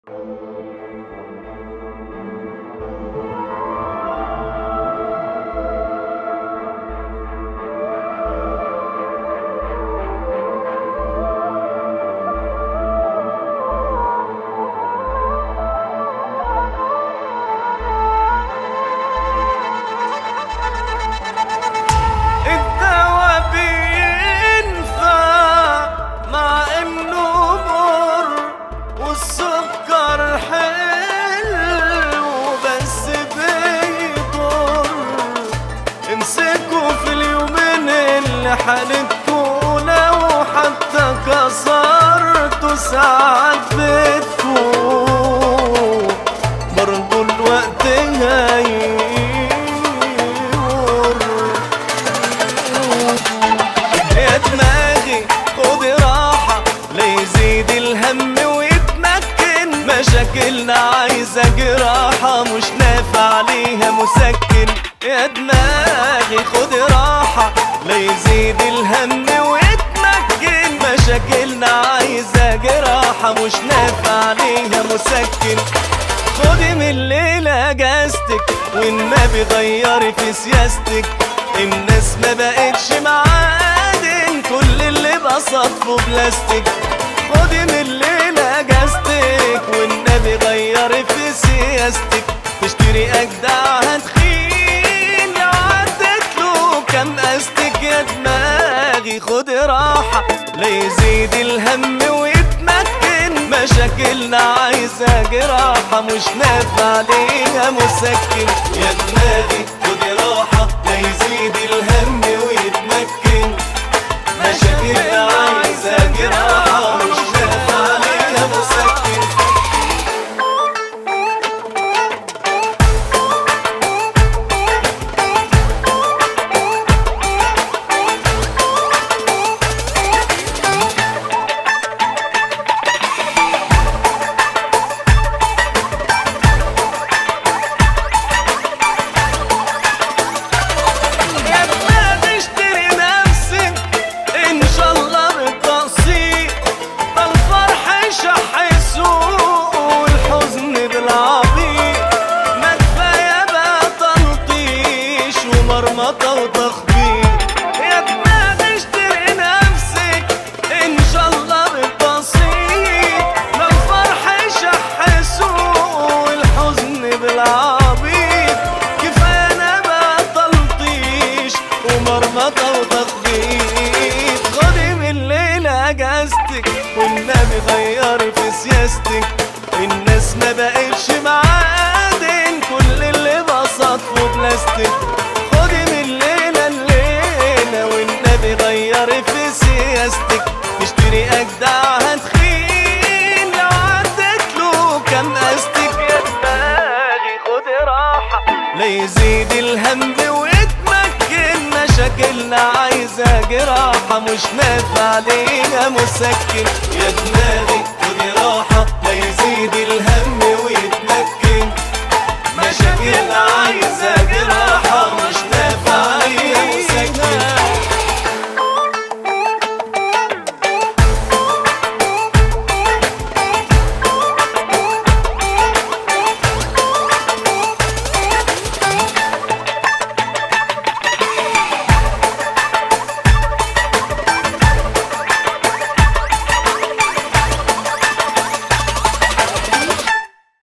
حالتكوا لو حتى كسرتوا ساعات بتكوا برضو الوقت هيمر. يا دماغي خدي راحة ليزيد الهم ويتمكن، مشاكلنا عايزة جراحة مش نافع عليها مسكن. يا دماغي خدي راحة ليزيد الهم ويتمكن، مشاكلنا عايزة جراحة مش نافع عليها مسكن. خدي من الليلة اجازتك والنبي غيري في سياستك، الناس ما بقتش معادن كل اللي بصفه بلاستيك. خدي من الليلة اجازتك والنبي غيري في سياستك، تشتري اجدع هتخين لو عدت له كام قاستك. يا دماغي خدي راحة ليزيد الهم ويتمكن، مشاكلنا عايزة جراحة مش نافع عليها مسكن. يا دماغي خدي راحة ليزيد الهم ويتمكن، مشاكلنا عايزة جراحة مش نافع عليها مسكن. مرمطة وتخبيط يا دماغي اشتري نفسك ان شاء الله بالبسيط، لو الفرح شح سوق والحزن بالعبيط. كفاية انا بقى تلطيش ومرمطة وتخبيط. خدي من الليلة اجازتك والنبي غيري في سياستك، الناس ما بقتش معادن كل اللي بصفه بلاستيك. خدي من الليلة والنبي غيري في سياستك، تشتري اجدع هتخين لو عدت له كام قاستك. يا دماغي خدي راحة ليزيد الهم ويتمكن، مشاكلنا عايزة جراحة مش نافع عليها مسكن. يا دماغي خدي راحة